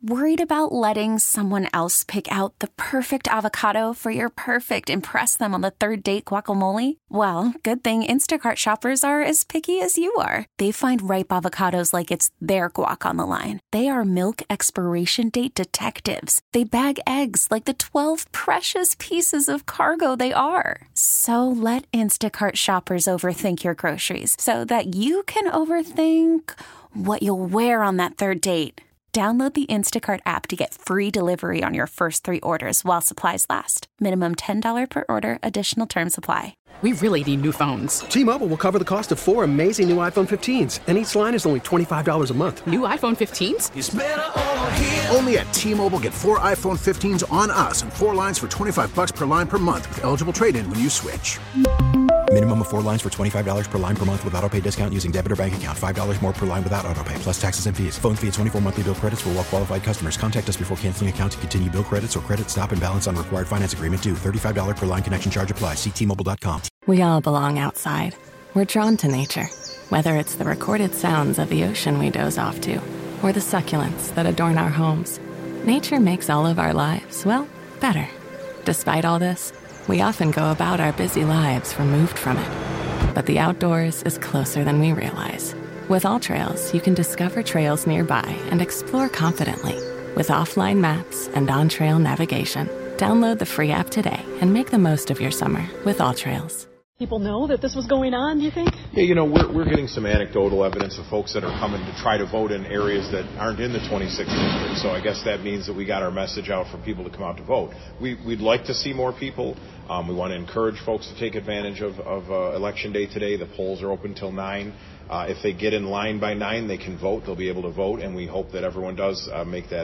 Worried about letting someone else pick out the perfect avocado for your perfect impress them on the third date guacamole? Well, good thing Instacart shoppers are as picky as you are. They find ripe avocados like it's their guac on the line. They are milk expiration date detectives. They bag eggs like the 12 precious pieces of cargo they are. So let Instacart shoppers overthink your groceries so that you can overthink what you'll wear on that third date. Download the Instacart app to get free delivery on your first 3 orders while supplies last. Minimum $10 per order. Additional terms apply. We really need new phones. T-Mobile will cover the cost of 4 amazing new iPhone 15s, and each line is only $25 a month. New iPhone 15s? It's better over here. Only at T-Mobile, get 4 iPhone 15s on us and 4 lines for $25 per line per month with eligible trade-in when you switch. Minimum of 4 lines for $25 per line per month with autopay discount using debit or bank account. $5 more per line without autopay, plus taxes and fees. Phone fee at 24 monthly bill credits for well-qualified customers. Contact us before canceling account to continue bill credits or credit stop and balance on required finance agreement due. $35 per line connection charge applies. See T-Mobile.com. We all belong outside. We're drawn to nature. Whether it's the recorded sounds of the ocean we doze off to, or the succulents that adorn our homes, nature makes all of our lives, well, better. Despite all this, we often go about our busy lives removed from it. But the outdoors is closer than we realize. With AllTrails, you can discover trails nearby and explore confidently. With offline maps and on-trail navigation, download the free app today and make the most of your summer with AllTrails. People know that this was going on, do you think? Yeah, we're getting some anecdotal evidence of folks that are coming to try to vote in areas that aren't in the 26th district. So I guess that means that we got our message out for people to come out to vote. We'd like to see more people. We want to encourage folks to take advantage of Election Day today. The polls are open till 9. If they get in line by 9, they can vote. They'll be able to vote, and we hope that everyone does make that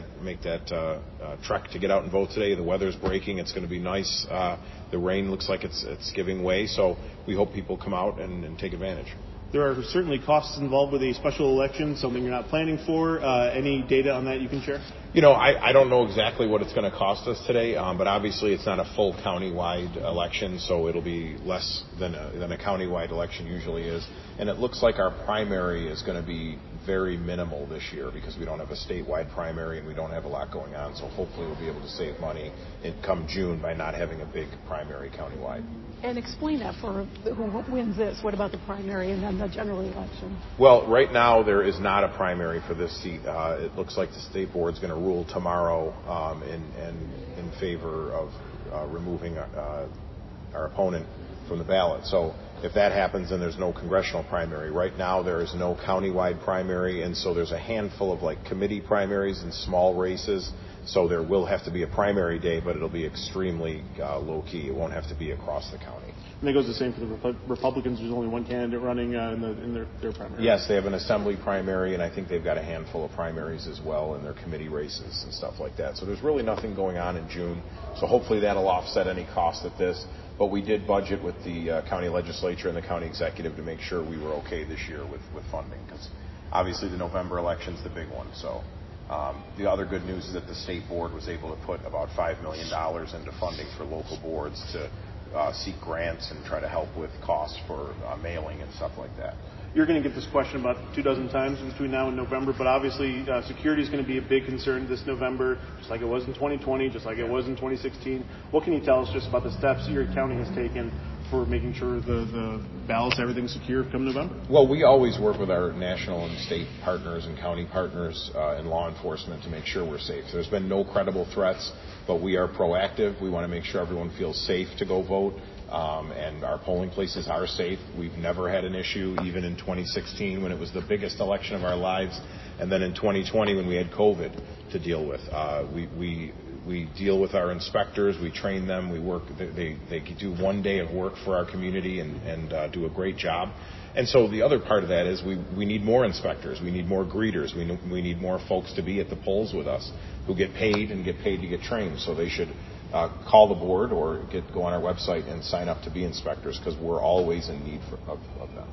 trek to get out and vote today. The weather's breaking. It's going to be nice. The rain looks like it's giving way, so we hope people come out and take advantage. There are certainly costs involved with a special election, something you're not planning for. Any data on that you can share? I don't know exactly what it's going to cost us today, but obviously it's not a full county-wide election, so it'll be less than a county-wide election usually is. And it looks like our primary is going to be very minimal this year because we don't have a statewide primary and we don't have a lot going on. So hopefully we'll be able to save money come June by not having a big primary countywide. And explain that for who wins this. What about the primary and then the general election? Well, right now there is not a primary for this seat. It looks like the state board's going to rule tomorrow in favor of removing our opponent from the ballot. So if that happens, then there's no congressional primary. Right now there is no countywide primary, and so there's a handful of committee primaries and small races. So there will have to be a primary day, but it'll be extremely low-key. It won't have to be across the county. And that goes the same for the Republicans. There's only one candidate running in their primary. Yes, they have an assembly primary, and I think they've got a handful of primaries as well in their committee races and stuff like that. So there's really nothing going on in June. So hopefully that'll offset any cost of this. But we did budget with the county legislature and the county executive to make sure we were okay this year with funding, because obviously the November election's the big one. So the other good news is that the state board was able to put about $5 million into funding for local boards to seek grants and try to help with costs for mailing and stuff like that. You're going to get this question about 24 times between now and November, but obviously security is going to be a big concern this November, just like it was in 2020, just like it was in 2016. What can you tell us just about the steps your county has taken for making sure the ballots, everything's secure come November? Well, we always work with our national and state partners and county partners and law enforcement to make sure we're safe. There's been no credible threats, but we are proactive. We want to make sure everyone feels safe to go vote. And our polling places are safe. We've never had an issue, even in 2016 when it was the biggest election of our lives, and then in 2020 when we had COVID to deal with. We deal with our inspectors. We train them. We work. They do one day of work for our community and do a great job. And so the other part of that is we need more inspectors. We need more greeters. We need more folks to be at the polls with us who get paid to get trained. So they should call the board or go on our website and sign up to be inspectors, because we're always in need of them.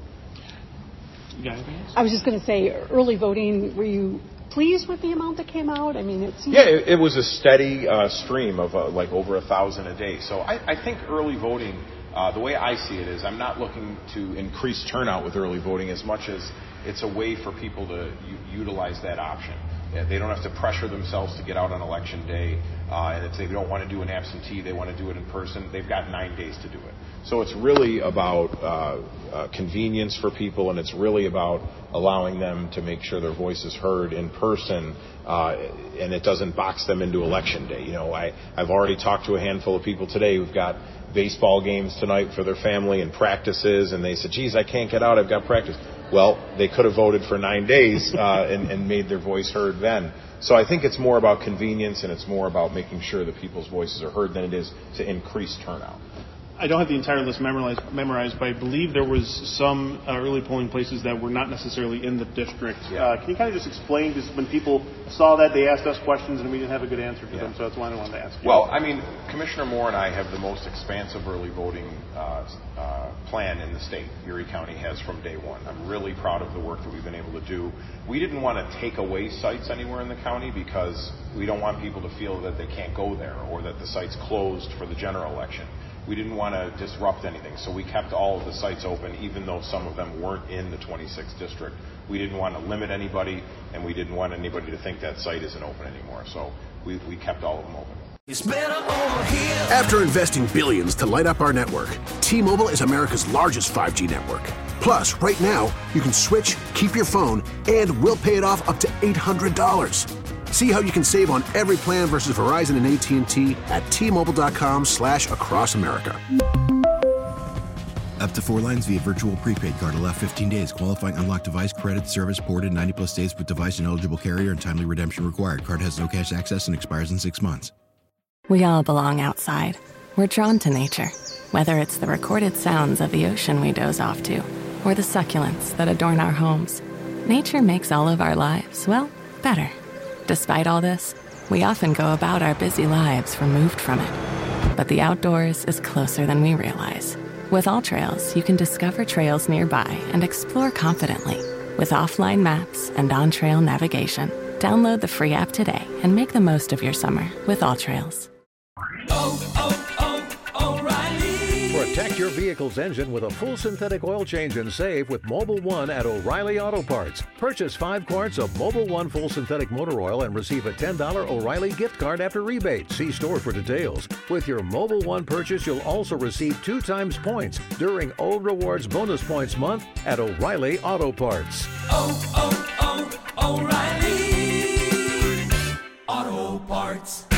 I was just going to say, early voting, were you pleased with the amount that came out? I mean, it seemed... Yeah, it was a steady stream of over 1,000 a day. So I think early voting, the way I see it is I'm not looking to increase turnout with early voting as much as it's a way for people to utilize that option. They don't have to pressure themselves to get out on election day. And if they don't want to do an absentee, they want to do it in person, they've got 9 days to do it. So it's really about convenience for people, and it's really about allowing them to make sure their voice is heard in person, and it doesn't box them into election day. You know, I've already talked to a handful of people today who've got baseball games tonight for their family and practices, and they said, geez, I can't get out, I've got practice. Well, they could have voted for 9 days and made their voice heard then. So I think it's more about convenience, and it's more about making sure that people's voices are heard than it is to increase turnout. I don't have the entire list memorized, but I believe there was some early polling places that were not necessarily in the district. Yeah. Can you kind of just explain, just when people saw that, they asked us questions and we didn't have a good answer for them, so that's why I wanted to ask you. Well, I mean, Commissioner Moore and I have the most expansive early voting plan in the state. Erie County has from day one. I'm really proud of the work that we've been able to do. We didn't want to take away sites anywhere in the county because we don't want people to feel that they can't go there or that the site's closed for the general election. We didn't want to disrupt anything, so we kept all of the sites open, even though some of them weren't in the 26th district. We didn't want to limit anybody, and we didn't want anybody to think that site isn't open anymore, so we kept all of them open. After investing billions to light up our network, T-Mobile is America's largest 5G network. Plus, right now, you can switch, keep your phone, and we'll pay it off up to $800. See how you can save on every plan versus Verizon and AT&T at T-Mobile.com/across America. Up to 4 lines via virtual prepaid card. Allow 15 days. Qualifying unlocked device credit. Service ported 90-plus days with device and eligible carrier, and timely redemption required. Card has no cash access and expires in 6 months. We all belong outside. We're drawn to nature. Whether it's the recorded sounds of the ocean we doze off to, or the succulents that adorn our homes, nature makes all of our lives, well, better. Despite all this, we often go about our busy lives removed from it. But the outdoors is closer than we realize. With AllTrails, you can discover trails nearby and explore confidently. With offline maps and on-trail navigation, download the free app today and make the most of your summer with AllTrails. Protect your vehicle's engine with a full synthetic oil change and save with Mobil 1 at O'Reilly Auto Parts. Purchase 5 quarts of Mobil 1 full synthetic motor oil and receive a $10 O'Reilly gift card after rebate. See store for details. With your Mobil 1 purchase, you'll also receive 2 times points during Old Rewards Bonus Points Month at O'Reilly Auto Parts. O'Reilly Auto Parts.